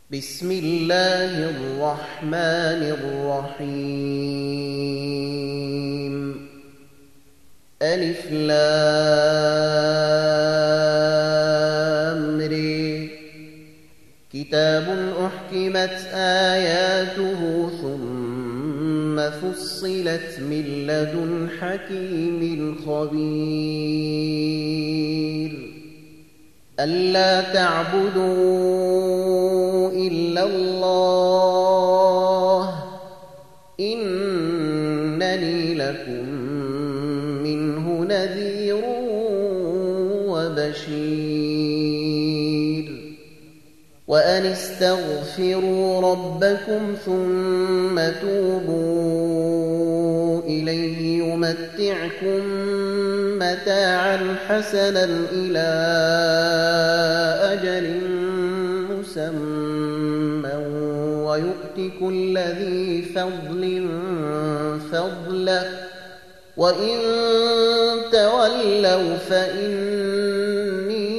بسم الله الرحمن الرحيم ألف لام ر كتاب أحكمت آياته ثم فصلت من لدن حكيم خبير ألا تعبدوا إلا الله إنني لكم منه نذير وبشير وأن استغفروا ربكم ثم توبوا إليه يمتعكم متاعا حسنا إلى أجل مسمى ويؤت كل ذي فضل فضله وإن تولوا فإني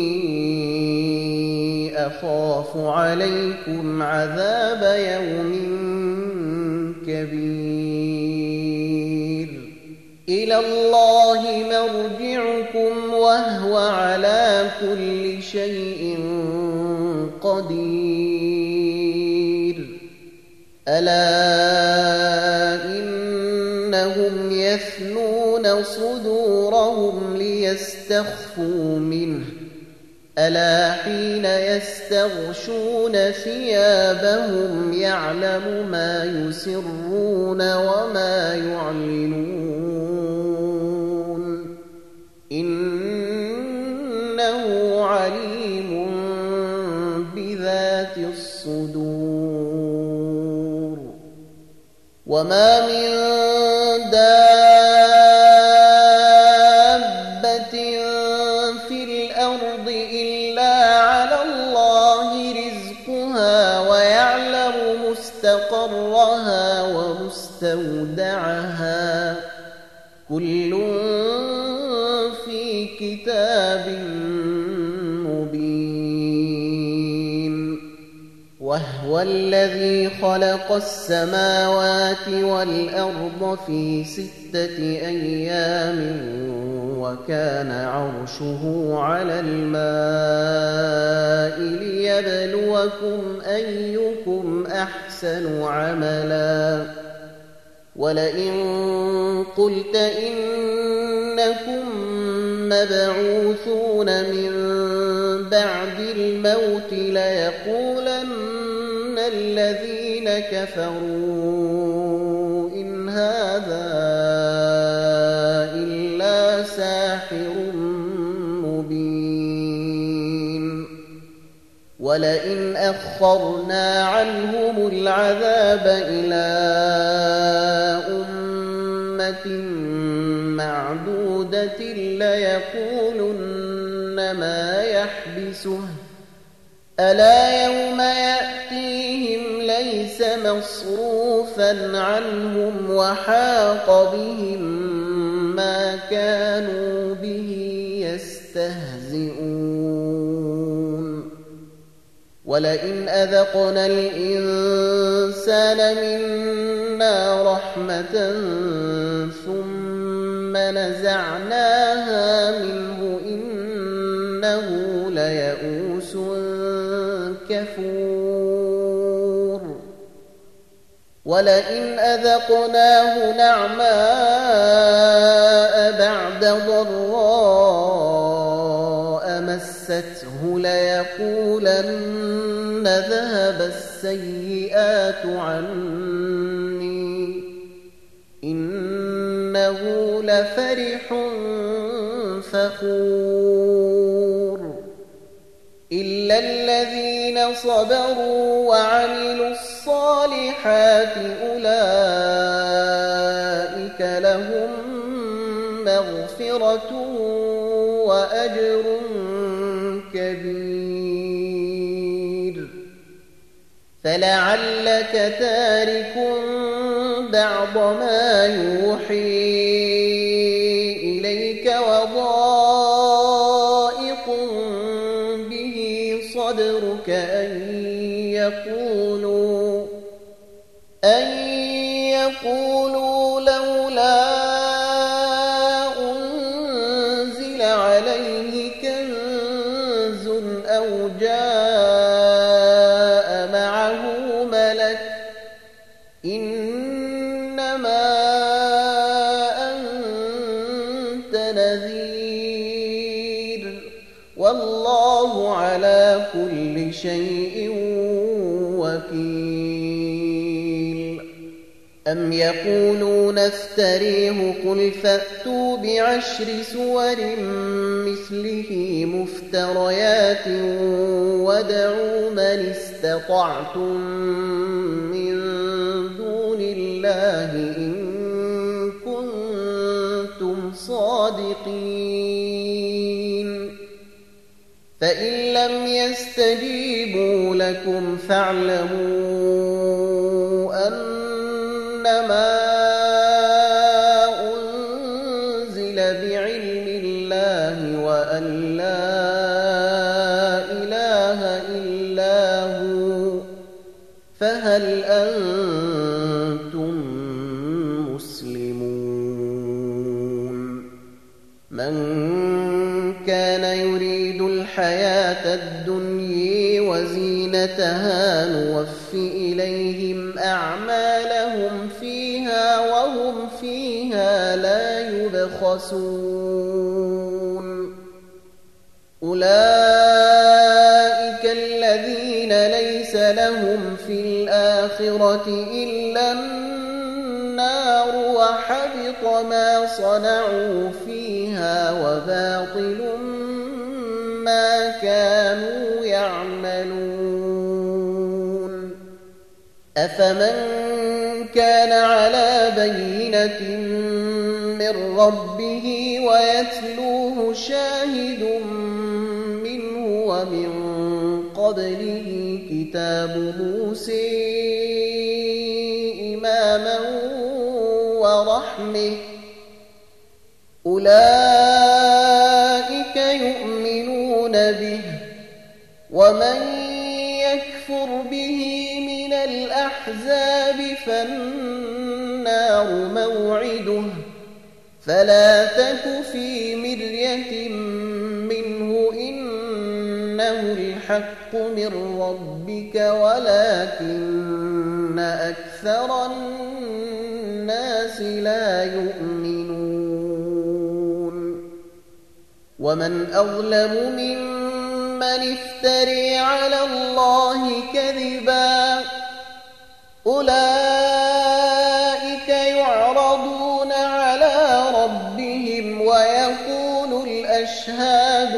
أخاف عليكم عذاب يوم كبير إلى الله مرجعكم وهو على كل شيء قدير ألا إنهم يثنون صدورهم ليستخفوا منه ألا حين يستغشون ثيابهم يعلم ما يسرون وما يعلنون إنه عليم بذات الصدور وما من دابة في الأرض إلا على الله رزقها ويعلم مستقرها ومستودعها كل في كتاب مبين وهو الذي خلق السماوات والأرض في 6 أيام وكان عرشه على الماء ليبلوكم أيكم أحسن عملا ولئن قلت إنكم مبعوثون من بعد الموت ليقولن الذين كفروا إن هذا إلا ساحر مبين ولئن أخرنا عنهم العذاب إلى أمة معدودة ليقولن ما يحبسه ألا يوم يأتيهم ليس مصروفا عنهم وحاق بهم ما كانوا به يستهزئون ولئن أذقنا الإنسان منا رحمة ثم نزعناها منه إنه ليئوس كفور ولئن أذقناه نعماء بعد ضراء مسته ليقولن ذهب السيئات عني إنه لفرح فخور إلا الذين صبروا وعملوا الصالحات أولئك لهم مغفرة وأجر كبير فلعلك تارك بعض ما يوحي إليك وضائق به صدرك أن يقولوا لولا أنزل عليه كنز أو جاء معه ملك إنما أنت نذير والله على كل شيء وكيل. أم يقولون افتريه قل فأتوا بعشر سور مثله مفتريات وادعوا من استطعتم من دون الله إن كنتم صادقين. فإن لم يستجيبوا لكم فاعلموا أنما أنزل بعلم الله وأن لا إله إلا هو فهل أنتم مسلمون. من كان يريد الحياة الدنيا وزينتها نوف إليهم أعمالهم فيها وهم فيها لا يبخسون. أولئك الذين ليس لهم في الآخرة إلا النار وحبط ما صنعوا فيها وباطل ما كانوا يعملون. أفمن كان على بينة من ربه ويتلوه شاهد منه ومن قبله كتاب موسى إماما ورحمة أولئك يؤمنون به ومن يكفر به من الأحزاب فالنار موعده فلا تك في مرية منه إنه الحق من ربك ولكن أكثر الناس لا يؤمنون. ومن أظلم ممن افتري على الله كذبا أولئك يعرضون على ربهم ويقول الأشهاد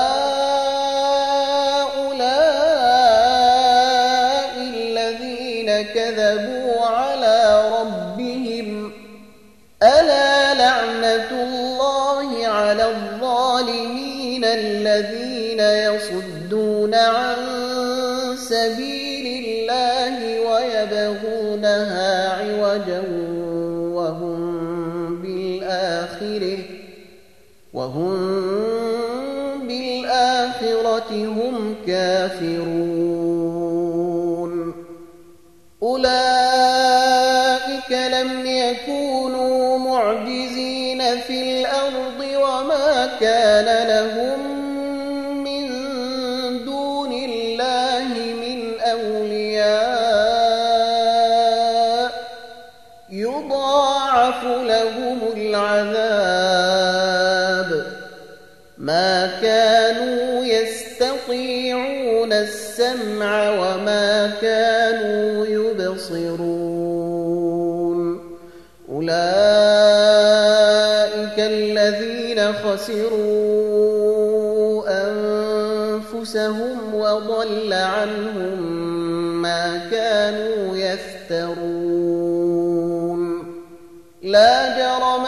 هؤلاء الذين كذبوا على ربهم ألا لعنة الله على الظالمين الذين يصدون عن سبيل الله ويبغونها عوجا وهم بالآخرة هم كافرون. أولئك لم يكونوا معجزين في الأرض وما كان لهم من دون الله من أولياء يضاعف لهم العذاب ما كانوا يستطيعون السمع وما كانوا يبصرون. أولئك الذين خسروا أنفسهم وضل عنهم ما كانوا يفترون. لا جرم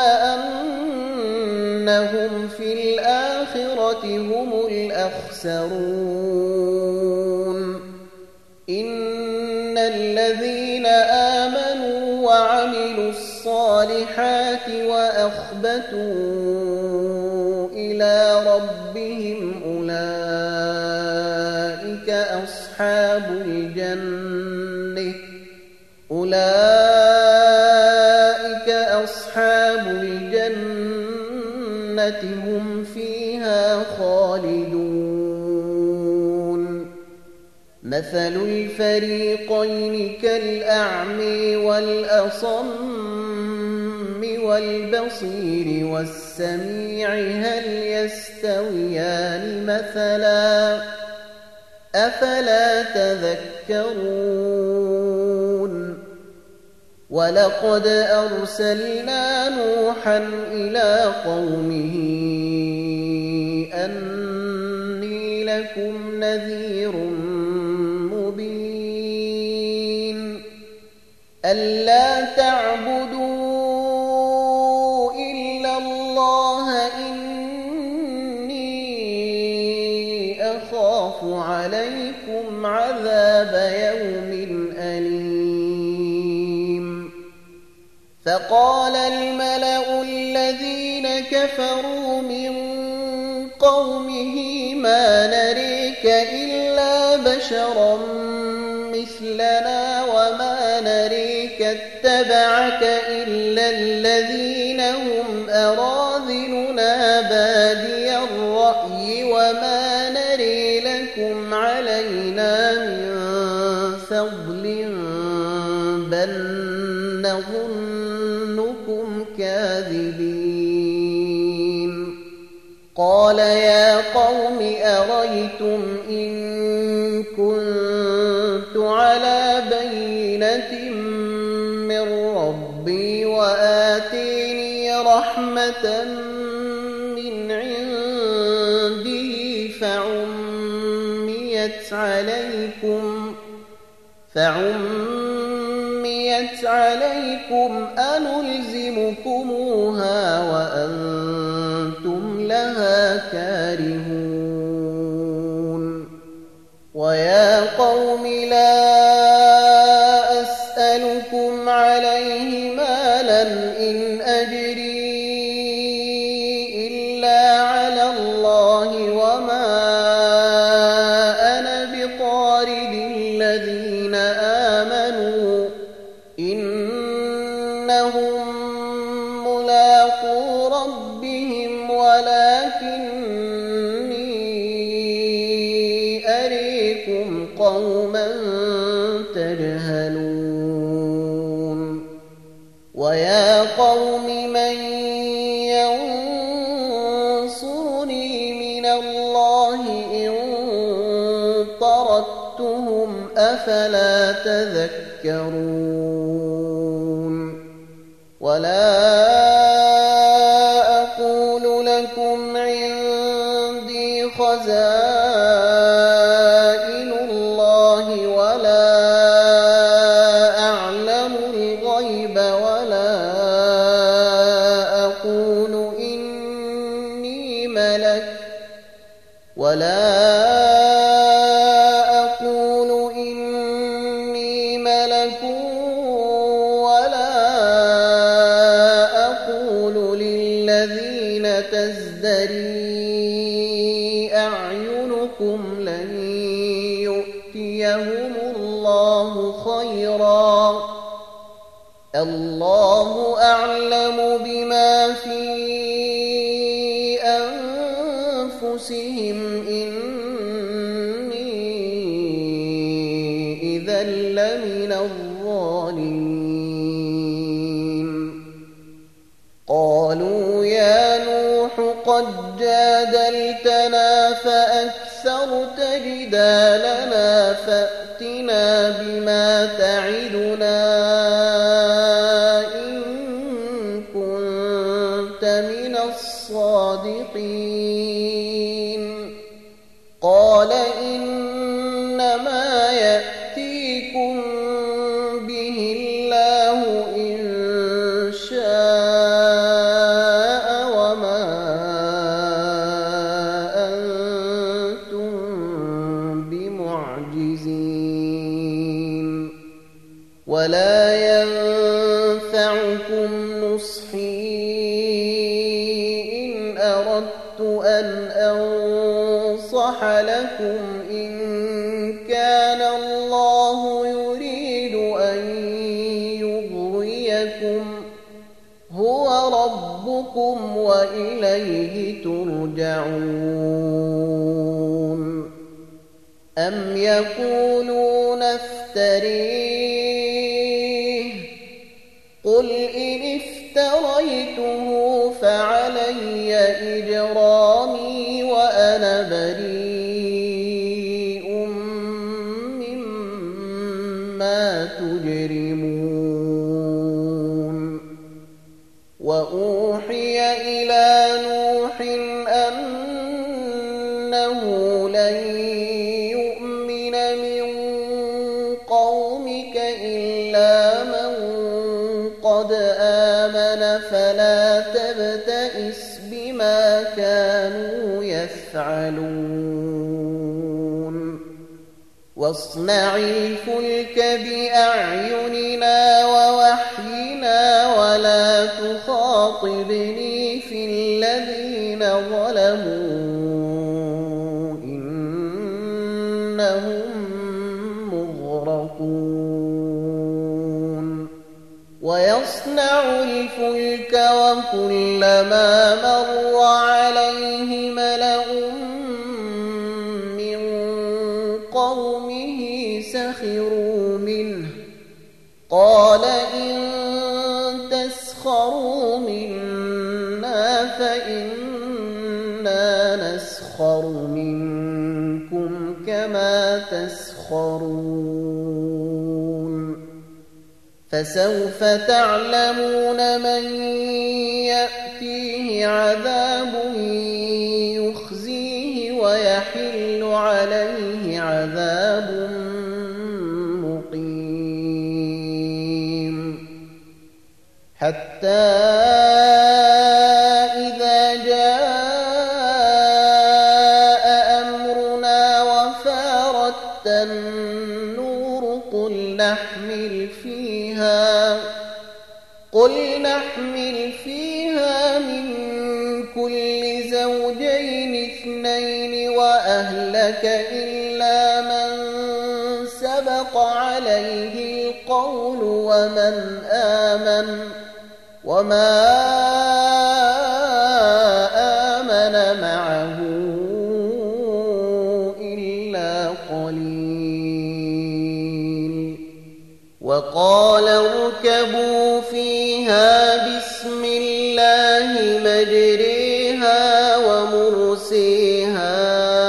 أنهم في الآخرة هم الأخسرون. إن الذين آمنوا وعملوا الصالحات وأخبتوا إلى ربهم أولئك أصحاب أولئك أصحاب الجنة هم فيها خالدون مثل الفريقين كالأعمى والأصم والبصير والسميع هل يستويان مثلا أفلا تذكرون ولقد أرسلنا نوحا إلى قومه أني لكم نذير مبين ألا تعبدوا إلا الله إني أخاف عليكم عذاب يوم أليم فقال الملأ الذين كفروا من قومه ما نريك إلا بشرا مثلنا وما نريك اتبعك إلا الذين هم أراذلنا بادي الرأي وما نري لكم علينا من فضل بل نظنكم كاذبين قال يا قوم أريتم إن كنت على بينة من ربي وآتيني رحمة من عنده فعميت عليكم أنلزمكموها وأنتم لها كارهون ويا قوم لا أسألكم عليه مالا إن أجري إلا على الله وما أنا بطارد الذين آمنوا إنهم ملاقو ربهم ولكني أريكم قوما تجهلون ويا قوم من ينصرني من الله إن طردتهم أفلا تذكرون ولا أقول لكم عندي خزائن الله ولا أعلم الغيب ولا أقول إني ملك تزدري أعينكم لن يؤتيهم الله خيرا الله أعلم بما في أنفسهم إني إذا لمن الظالمين قالوا يا نوح قد جادلتنا فأكثرت جدالنا فأتنا بما تعدنا إن كنت من الصادقين قال إنما يأتيكم به الله إن شاء وما أنتم بمعجزين ولا ينفعكم نصحي إن أردت أن أنصح لكم إن كان الله ربكم وإليه ترجعون أم يقولون افتريه قل إن افتريته فعلي إجرامي وأنا بريء مما تجرمون وأوحي إلى نوح أنه لن يؤمن من قومك إلا من قد آمن فلا تبتئس بما كانوا يفعلون واصنع الفلك بأعيننا ووحينا ولا تخاطبني في الذين ظلموا إنهم مغرقون ويصنع الفلك وكلما مر عليه ملأ من قومه سخروا منه قال إن تسخروا منا فإنا نسخر منكم كما تسخرون فسوف تعلمون من يأتيه عذاب يخزيه ويحل عليه عذاب مقيم حتى إذا جاء أمرنا وفارت النور قل نحمل فيها من كل زوجين اثنين وأهلك إلا من سبق عليه القول وما آمن معه إلا قليل وقال اركبوا فيها بسم الله مجريها ومرسيها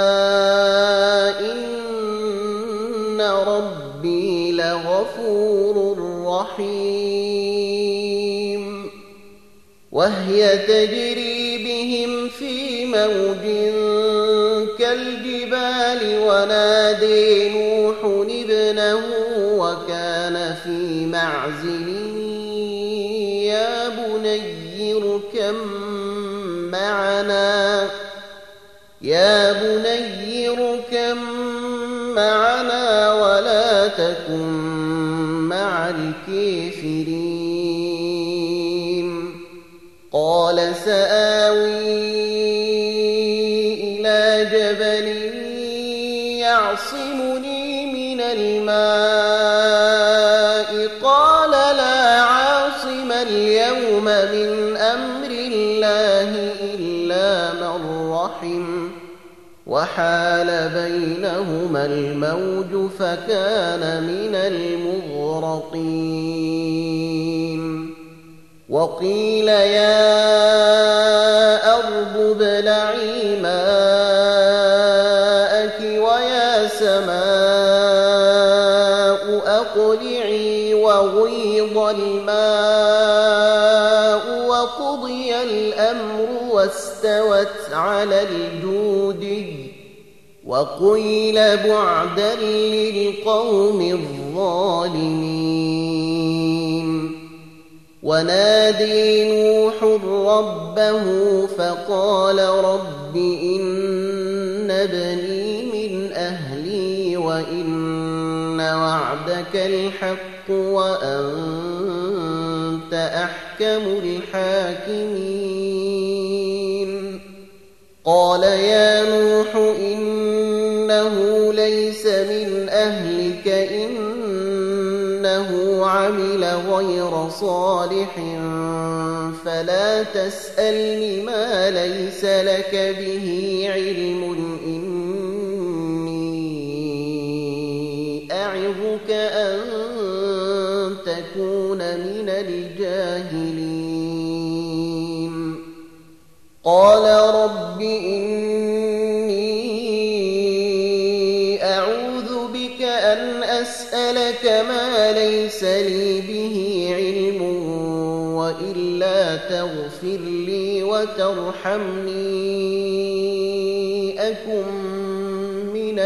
إن ربي لغفور رحيم وهي تجري بهم في موج كالجبال ونادي نوح ابنه وكان في معزل يا بني اركب معنا ولا تكن مع الكافرين قال سآوي إلى جبل يعصمني من الماء قال لا عاصم اليوم من أمر الله إلا من رحم وحال بينهما الموج فكان من المغرقين وقيل يا أرض ابلعي ماءك ويا سماء أقلعي وغيض الماء وقضي الأمر واستوت على الجودي وقيل بعدا للقوم الظالمين ونادي نوح ربه فقال رب إن ابني من أهلي وإن وعدك الحق وأنت أحكم الحاكمين قال يا نوح إنه ليس من أهلك إنه عمل غير صالح فلا تسألني ما ليس لك به علم، إني أعظك أن تكون من الجاهلين. قال رب إني أعوذ بك أن أسألك ما ليس لي به علم، وإلا تغفر لي وترحمني أكن من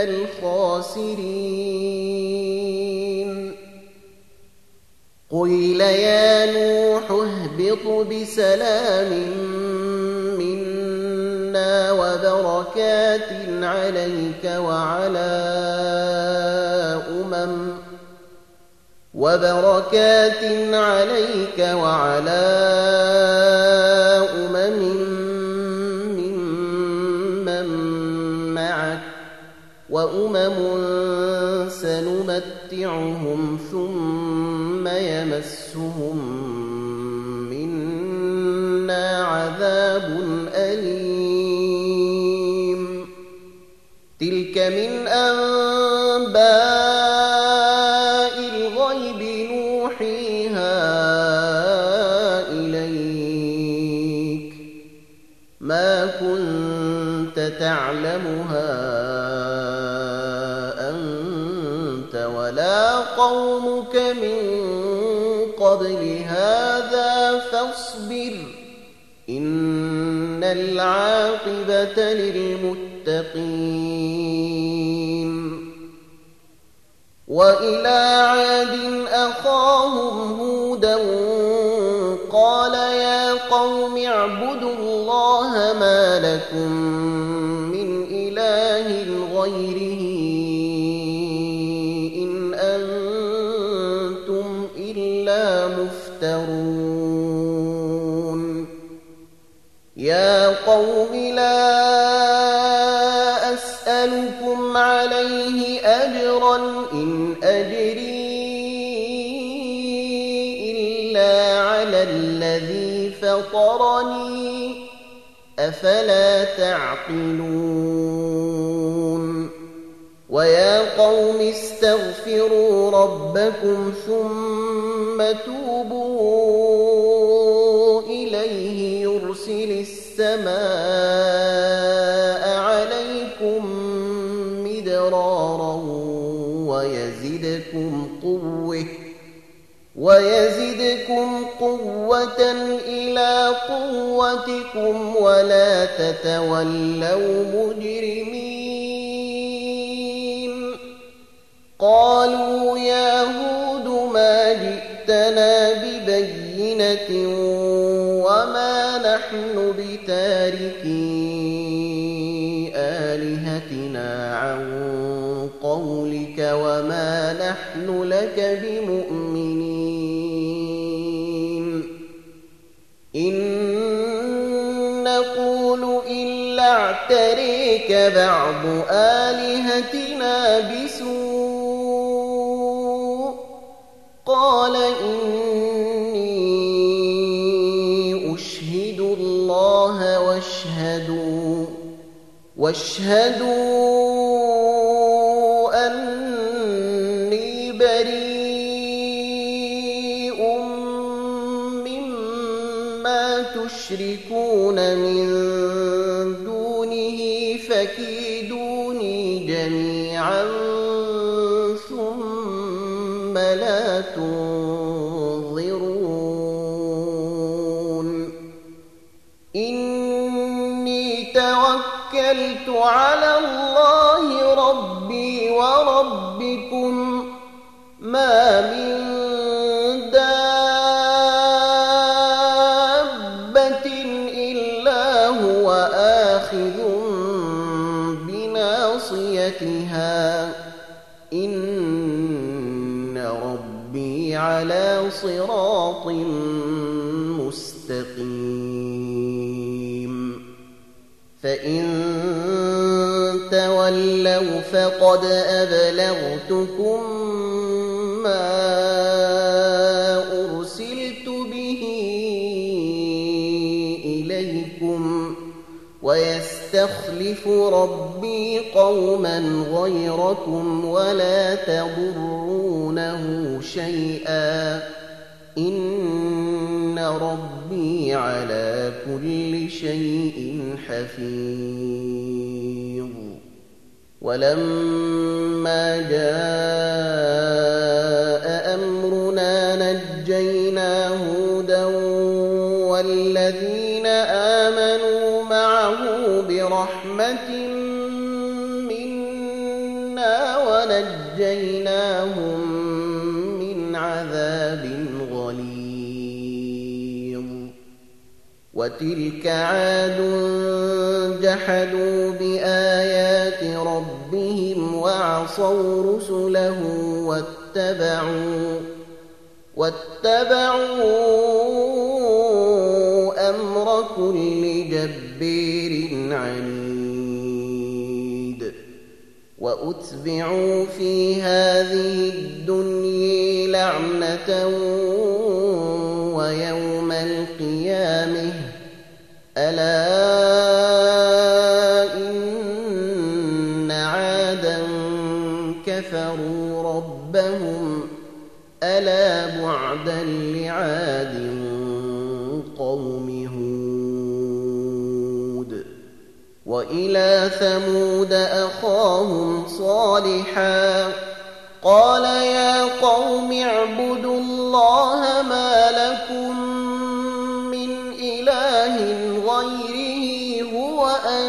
الخاسرين. قيل يا نوح اهبط بسلام منا وبركات عليك وعلى أمم ممن معك، وأمم سنمتعهم ثم يمسهم منا عذاب أليم. تلك من أنباء الغيب نوحيها إليك، ما كنت تعلمها أنت ولا قومك من قبل هذا، فاصبر إن العاقبة للمتقين. وإلى عاد أخاهم هودا قال يا قوم اعبدوا الله ما لكم من إله غيره إن أنتم إلا مفترون. يا قوم لا أسألكم عليه أجرا إن أجري إلا على الذي فطرني، أفلا تعقلون. ويا قوم استغفروا ربكم ثم توبوا إليه يرسل السماء عليكم مدرارا ويزدكم قوة إلى قوتكم ولا تتولوا مجرمين. قالوا يا هود ما جئتنا ببينة وما نحن بتاركي آلهتنا عن قولك وما نحن لك بمؤمنين، إن نقول إلا اعتريك بعض آلهتنا بسوء. قال إني أشهد الله واشهدوا أني بريء مما تشركون من دونه فكيدوني جميعا ثم لا تنظرون. إني توكلت على الله ربي وربكم ما من دابة إلا هو آخذ بناصيتها إن ربي على صراط مستقيم. فإن تولوا فقد أبلغتكم ما أرسلت به إليكم ويستخلف ربي قوما غيركم ولا تضرونه شيئا إن ربي على كل شيء حفيظ. ولما جاء أمرنا نجينا هودا والذين آمنوا معه برحمة منا ونجيناهم من عذاب غليظ. وتلك عاد جحدوا بآيات ربهم وعصوا رسله واتبعوا أمر كل جبار عنيد. وأتبعوا في هذه الدنيا لعنة ويوم القيامة ألا إن عادا كفروا ربهم ألا بعدا لعاد قوم هود. وإلى ثمود أخاهم صالحا قال يا قوم اعبدوا الله ما لكم من إله غيره هو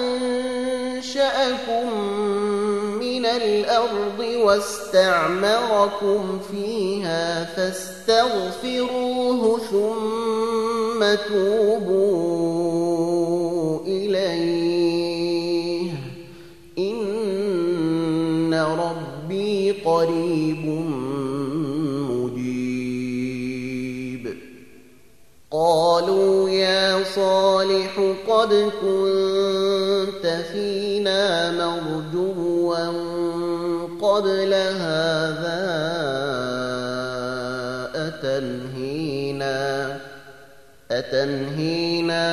أنشأكم من الأرض واستعمركم فيها فاستغفروه ثم توبوا إليه إن ربي قريب مجيب. قالوا يا صالح قد كنت فينا مرجوا قبل هذا أتنهينا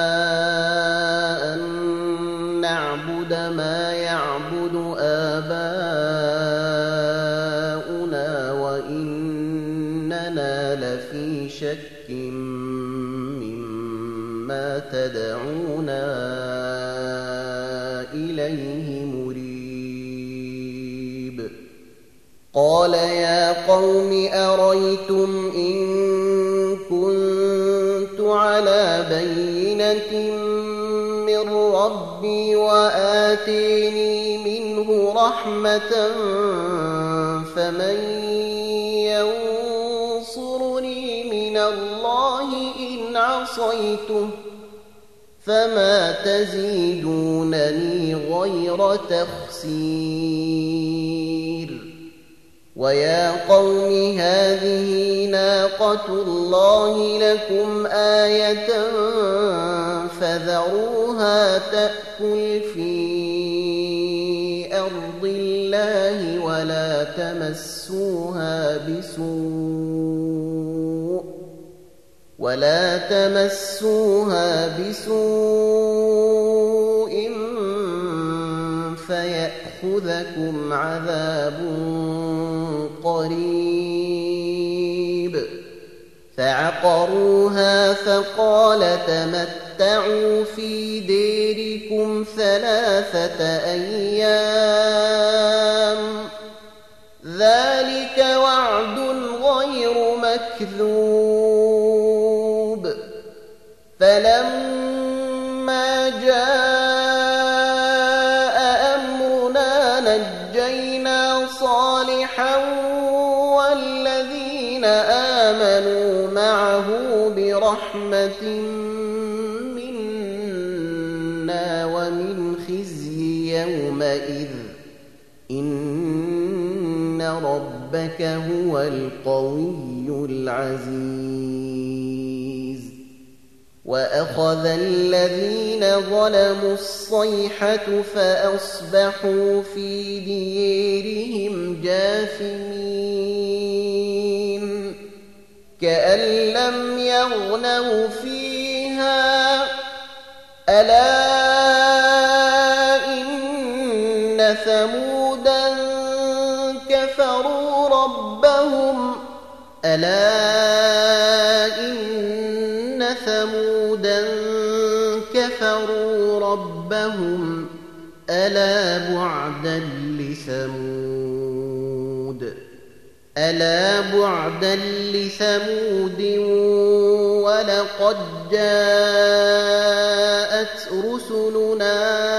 أن نعبد ما يعبد آباؤنا وإننا لفي شك مما تدعونا إليه مريب. قال يا قوم أريتم إن كنت على بينة من ربي وآتيني منه رحمة فمن ينصرني من الله إن عصيته فما تزيدونني غير تخسير. ويا قوم هذه ناقة الله لكم آية فذروها تأكل في أرض الله ولا تمسوها بسوء فيأخذكم عذاب قريب. فعقروها فقال تمتعوا في ديركم 3 أيام ذلك وعد غير مكذوب. فلما جاء أمرنا نجينا صالحا والذين آمنوا معه برحمة منا ومن خزي يومئذ إن ربك هو القوي العزيز. وأخذ الذين ظلموا الصيحة فأصبحوا في ديارهم جاثمين كأن لم يغنوا فيها ألا إن ثمودا كفروا ربهم ألا بعدا لثمود ولقد جاءت رسلنا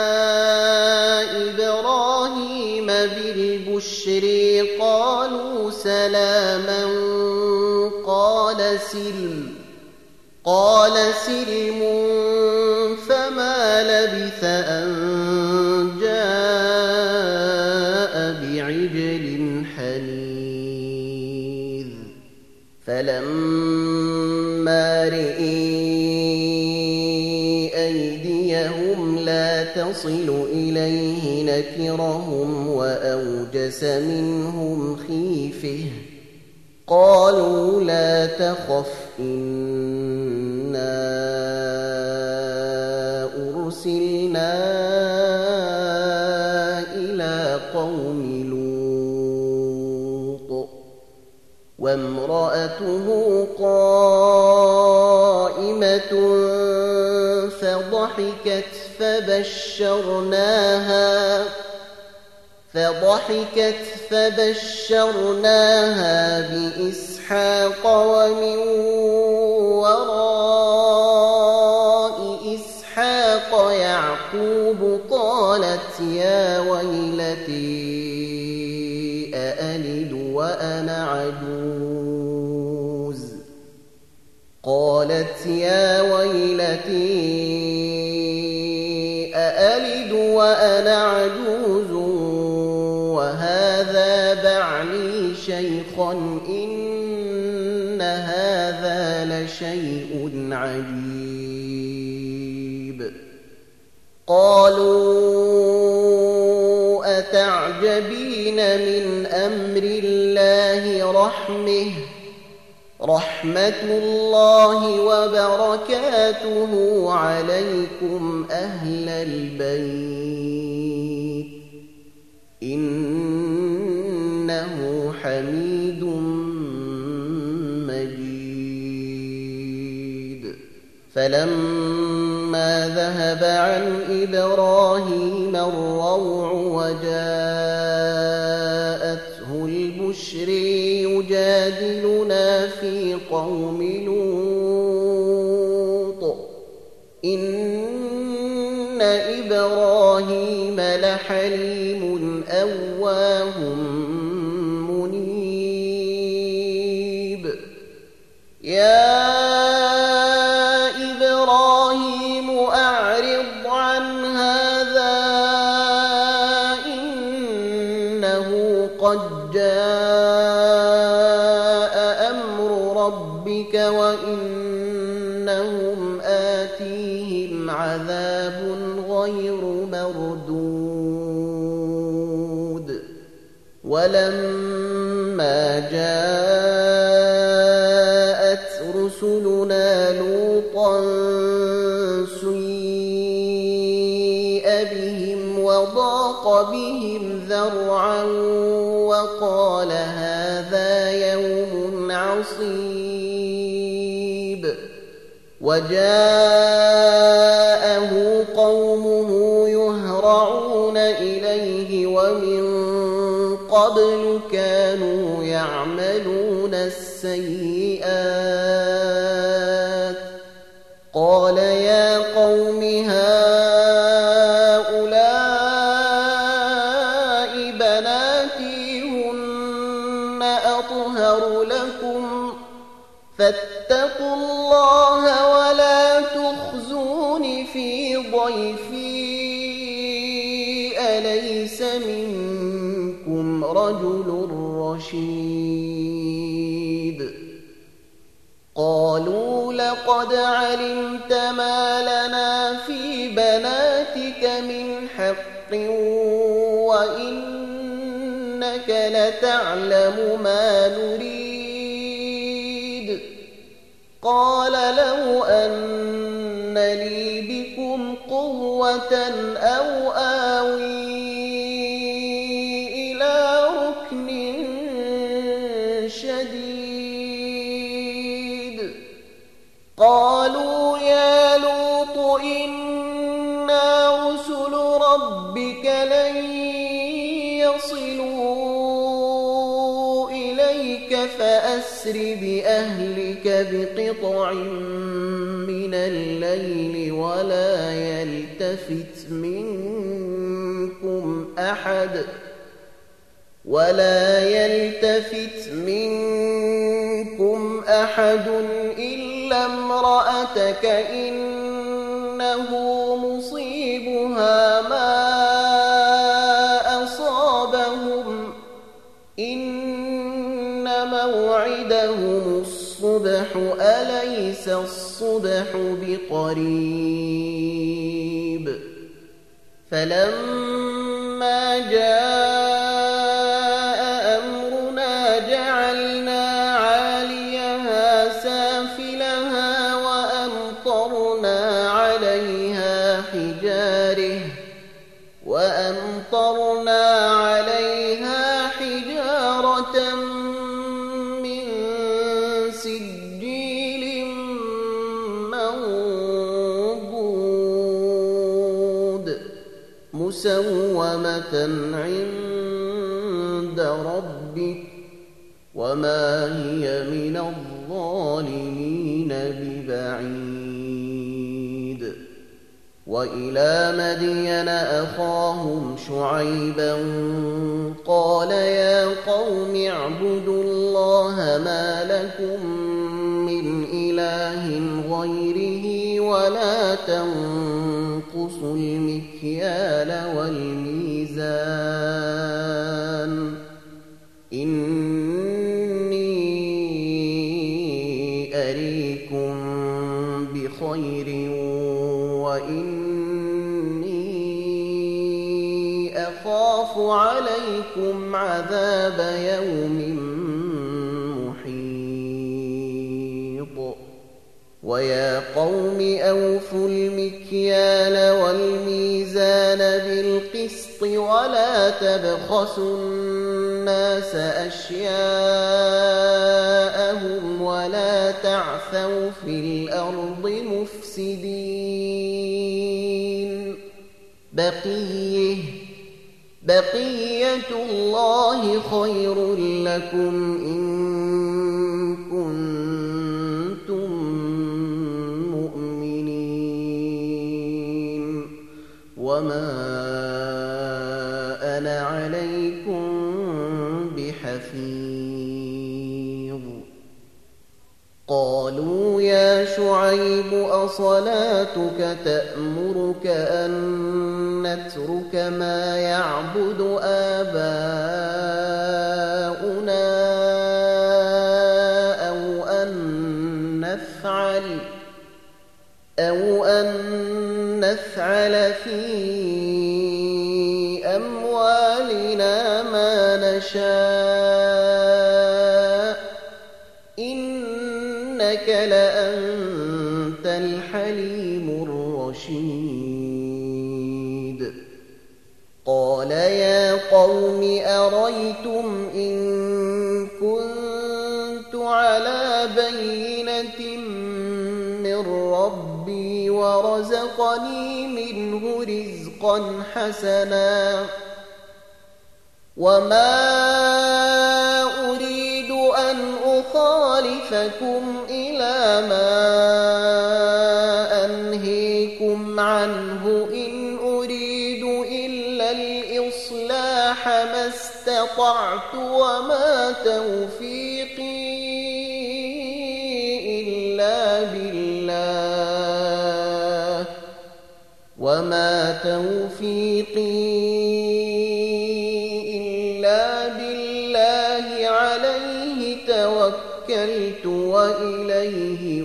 إبراهيم بالبشر قالوا سلاما قال سلم فما لبث أن جاء بعجل حنيذ فلما رئي أيديهم لا تصل إليه نكرهم وأوجس منهم خيفة قالوا لا تخف إنا أرسلنا إلى قوم لوط وامرأته قائمة فضحكت فبشرناها بإسحاق ومن وراء إسحاق يعقوب قالت يا ويلتي أألد وأنا عجوز وهذا بعلي شيخا إن هذا لشيء عجيب قالوا أتعجبين من أمر الله رحمة الله وبركاته عليكم أهل البيت إنه حميد مجيد فلما ذهب عن إبراهيم الروع وجاءته البشر يجادلنا في قوم لوط إن إبراهيم لحليم أواه منيب يا إبراهيم أعرض عن هذا إنه قد جاء أمر ربك وإنهم آتيهم عذاب غير مردود ولما جاءت رسلنا لوطا سيء بهم وضاق بهم ذرعا وقال هذا يوم عصيب وجاءه قومه يهرعون إليه ومن قبل كانوا يعملون السيئات قال يا قوم هؤلاء بناتي هن أطهر لكم فاتقوا الله ولا تخزون في ضيفي أليس منكم رجل رشيد قالوا لقد علمت ما لنا في بناتك من حق وإنك لتعلم ما نريد قال لو أن لي بكم قوة أو آوي إلى ركن شديد قالوا يا لوط إنا رسل ربك لن يصلوا إليك فأسر بأهلك بقطع من الليل ولا يلتفت منكم أحد إلا امرأتك إنه مصيبها ما أصابهم إن موعدهم الصبح أليس الصبح بقريب فلما جاء أمرنا جعلنا عاليها سافلها وأمطرنا عليها حجارة من سجيل منضود مسومة عند ربك وما هي من الظالمين ببعيد وإلى مدين أخاهم شعيبا قال يا قوم اعبدوا الله ما لكم من إله غيره ولا تنقصوا المكيال والميزان إني أريكم بخير وإني أخاف عليكم عذاب يوم محيط ويا قوم أوفوا المكيال والميزان بالقسط ولا تبخسوا الناس أشياءهم ولا تعثوا في الأرض مفسدين بقية الله خير لكم إن كنتم مؤمنين وما أنا عليكم بحفيظ قالوا يا شعيب أصلاتك تأمرك أن نترك ما يعبد آباؤنا أو أن نفعل في أموالنا ما نشاء إنك لأنت الحليم الرشيد قال يا قوم أريتم إن كنت على بينة من ربي ورزقني منه رزقا حسنا وما أريد أن أخالفكم إلى ما أنهيكم عنه إن أريد إلا الإصلاح ما استطعت وما توفيقي إلا بالله عليه توكلت وإليه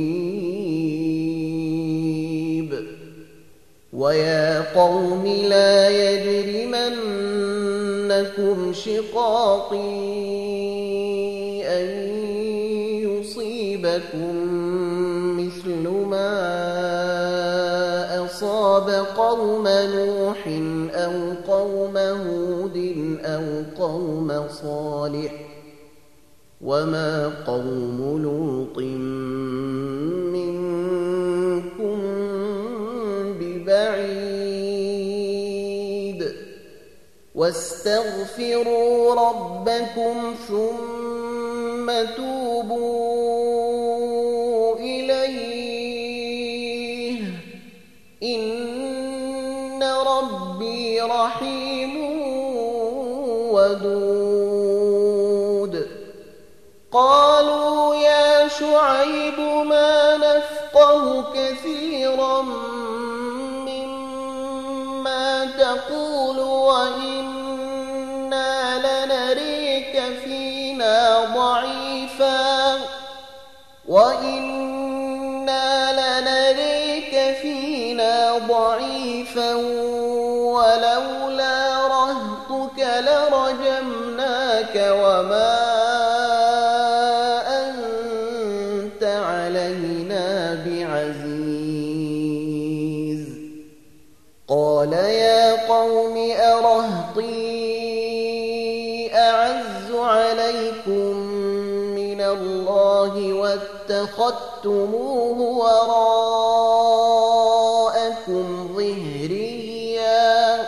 أنيب ويا قوم لا يجرمنكم شقاقي أن يصيبكم مثل ما أصاب قوم نوح أو قوم هود أو قوم صالح وما قوم لوط منكم ببعيد واستغفروا ربكم ثم توبوا إليه إن ربي رحيم ودود قالوا يا شعيب ما نفقه كثيرا مما تقول وإنا لنريك فينا ضعيفا ولولا رهطك لرجمناك وما أنت علينا بعزيز قال يا قوم أرهطي أعز عليكم من الله واتخذتموه وراءكم ظهريا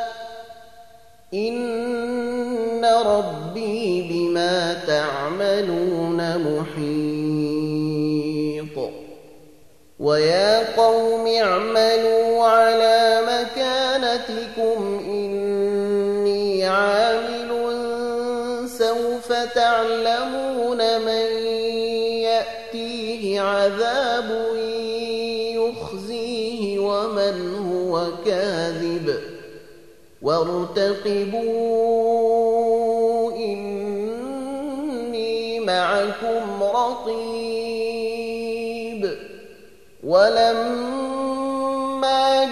إن ربي بما تعملون محيط ويا قوم اعملوا على مكانتكم إني عامل سوف تعلمون من يأتيه عذاب يخزيه ومن هو كاذب وارتقبوا إني معكم رقيب ولما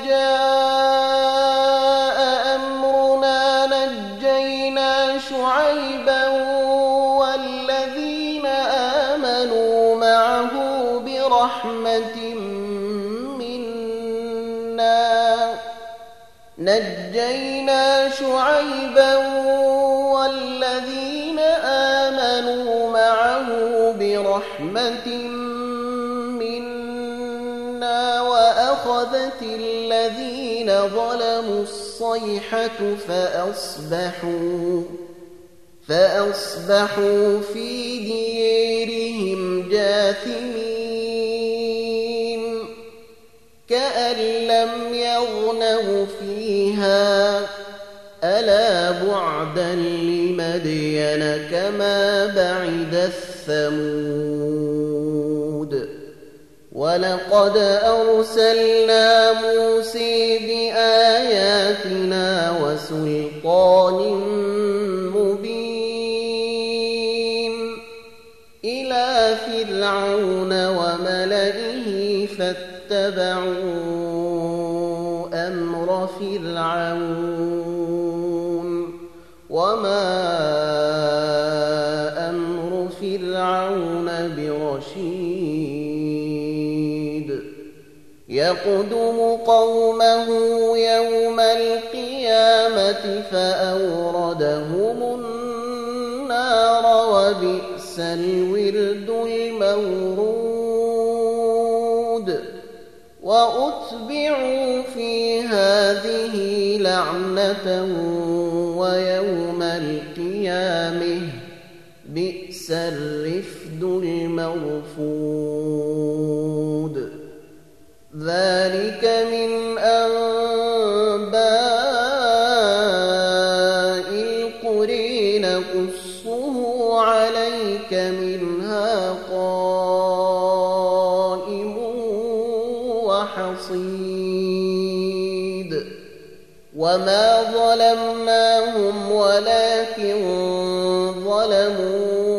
جاء أمرنا نجينا شعيبا والذين آمنوا معه برحمة منا وأخذت الذين ظلموا الصيحة فأصبحوا في ديرهم جاثمين كأن لم يغنوا فيها ألا بعدا لمدين كما بعد الثمود ولقد أرسلنا موسى بآياتنا وسلطان مبين إلى فرعون وملئه فاتبعوا أمر فرعون وما أمر فرعون برشيد يقدم قومه يوم القيامة فأوردهم النار وبئس الورد المورود وأتبعوا في هذه لعنة ويوم القيامة بئس الرفد المرفود ذلك من أنباء القرى نقصه عليك منها قائم وحصيد وما ظلمناهم ولكن ظلموا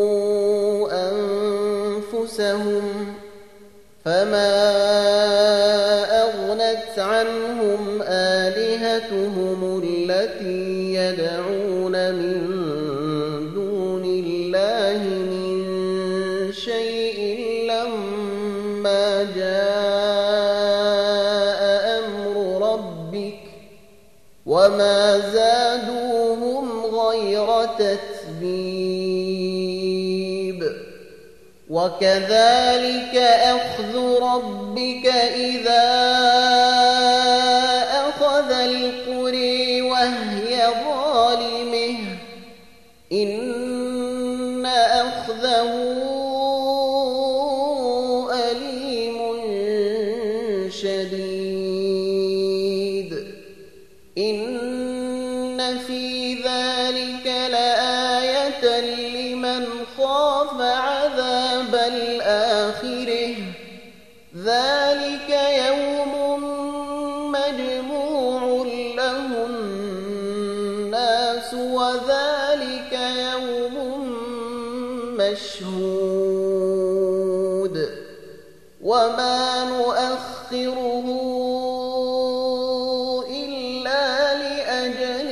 أنفسهم فما أغنت عنهم آلهتهم التي يدعون من دون الله من شيء لما جاء أمر ربك وما زادوهم غير تتبيب وكذلك أخذ ربك إذا أخذ القرى وهي ظالمة إن أخذه أليم شديد إن في ذلك لآية لمن خاف عذاب الآخرة ذلك يوم مجموع له الناس وذلك يوم مشهود وما نؤخره إلا لأجل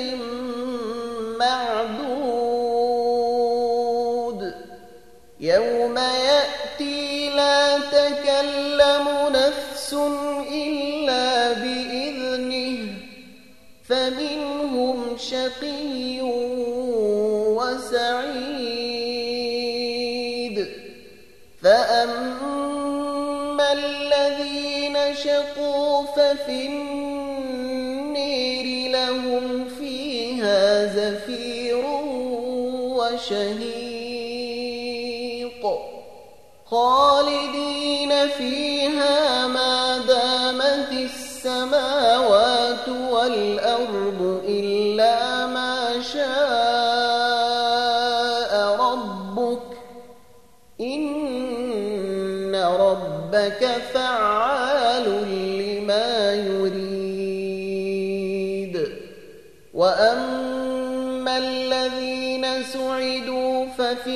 معدود يوم يأتي لا تكلم نفس إلا بإذنه فمنهم شقي وسعيد فأما الذين شقوا ففي النير لهم فيها زفير وشهيق خالدين فيها ما دامت السماوات والأرض إلا ما شاء ربك إن ربك فعال لما يريد وأما الذين سعدوا ففي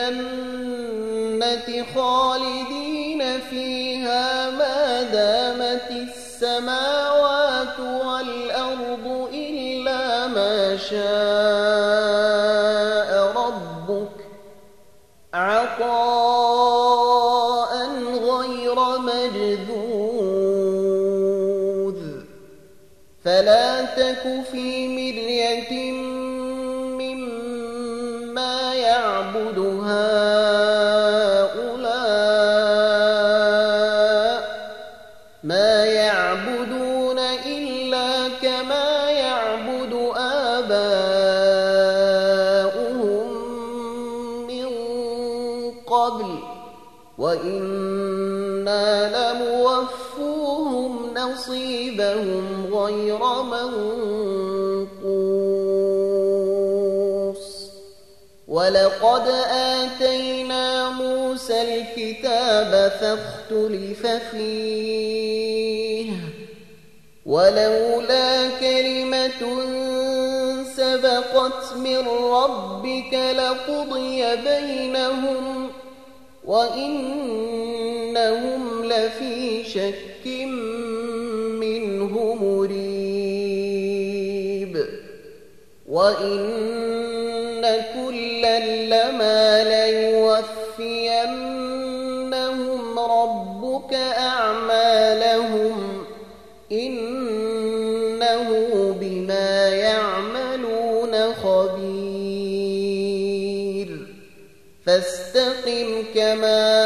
الجنة خالدين فيها ما دامت السماوات والأرض إلا ما شاء ربك عطاء غير مجذوذ فلا تك في مرية مما يعبد هؤلاء ما يعبدون إلا كما يعبد آباؤهم من قبل وإنا لموفوهم نصيبهم غير منقوص ولقد آتينا موسى الكتاب فاختلف فيه ولولا كلمة سبقت من ربك لقضي بينهم وإنهم لفي شك منه مريب وإن كلا لما ليوفينهم ربك أعمالهم إنه بما يعملون خبير فاستقم كما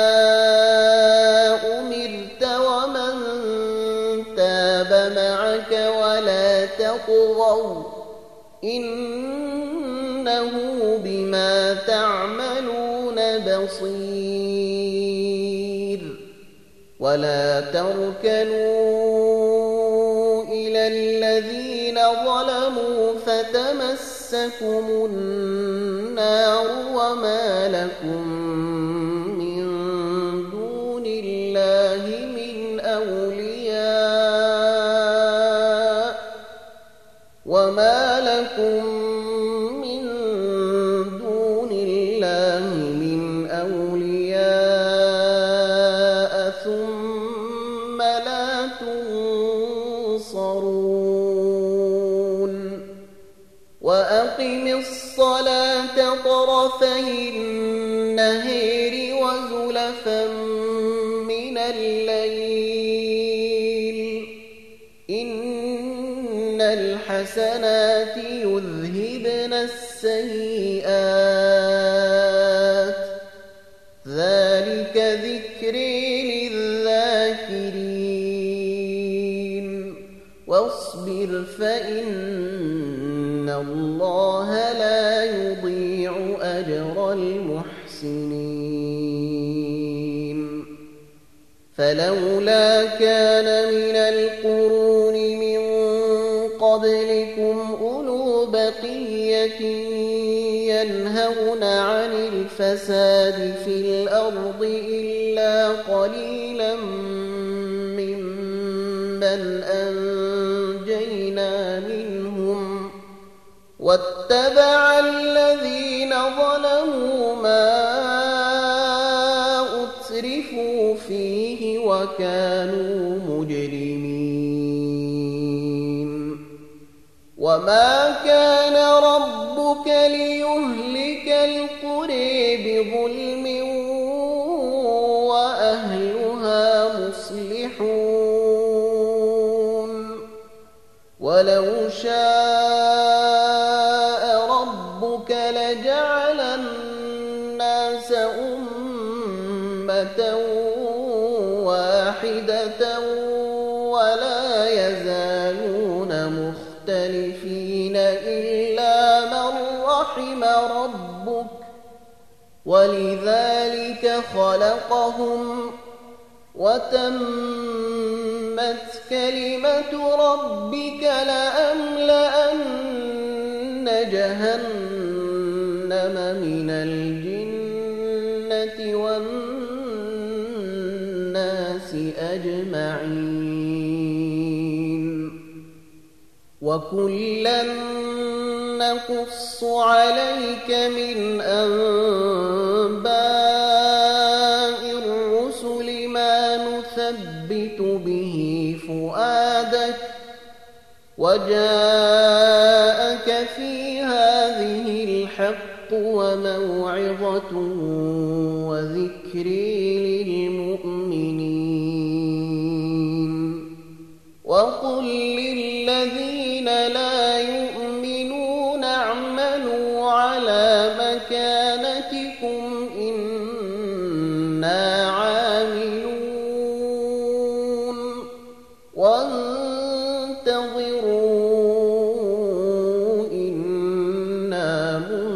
أمرت ومن تاب معك ولا تطغوا إنه بما تعملون بصير ولا تركنوا إلى الذين ظلموا فتمسكم النار وما لكم من دون الله من أولياء ثم لا تنصرون وأقم الصلاة طرفي النهار وزلفا من الليل إن إن الحسنات يذهبن السيئات ذلك ذكر للذاكرين واصبر فإن الله لا يضيع أجر المحسنين فلولا كان من القرون من قبلكم أولو بقية ينهون عن الفساد في الأرض إلا قليلا ممن أنجينا منهم واتبع الذين ظلموا ما أترفوا فيه وكانوا مجرمين وما كان ربك ليهلك القرى بظلم وأهلها مصلحون ولو شاء ربك لجعل الناس أمة واحدة ولا يزالون مختلفين إلا من رحم ربك ولذلك خلقهم وتمت كلمة ربك لأملأن جهنم من الجنة والناس أجمعين وكلا نقص عليك من أنباء الرسل ما نثبت به فؤادك وجاءك في هذه الحق وموعظة وذكر للمؤمنين وقل للذين لا يؤمنون اعملوا على مكانتكم إنا عاملون وانتظروا إنا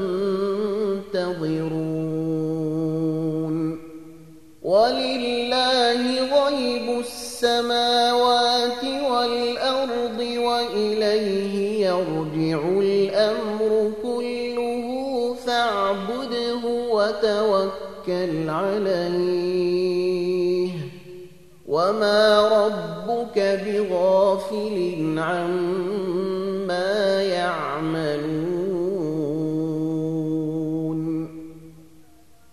منتظرون ولله غيب السماوات والأرض وإليه يرجع الأمر كله فاعبده وتوكل عليه وما ربك بغافل عما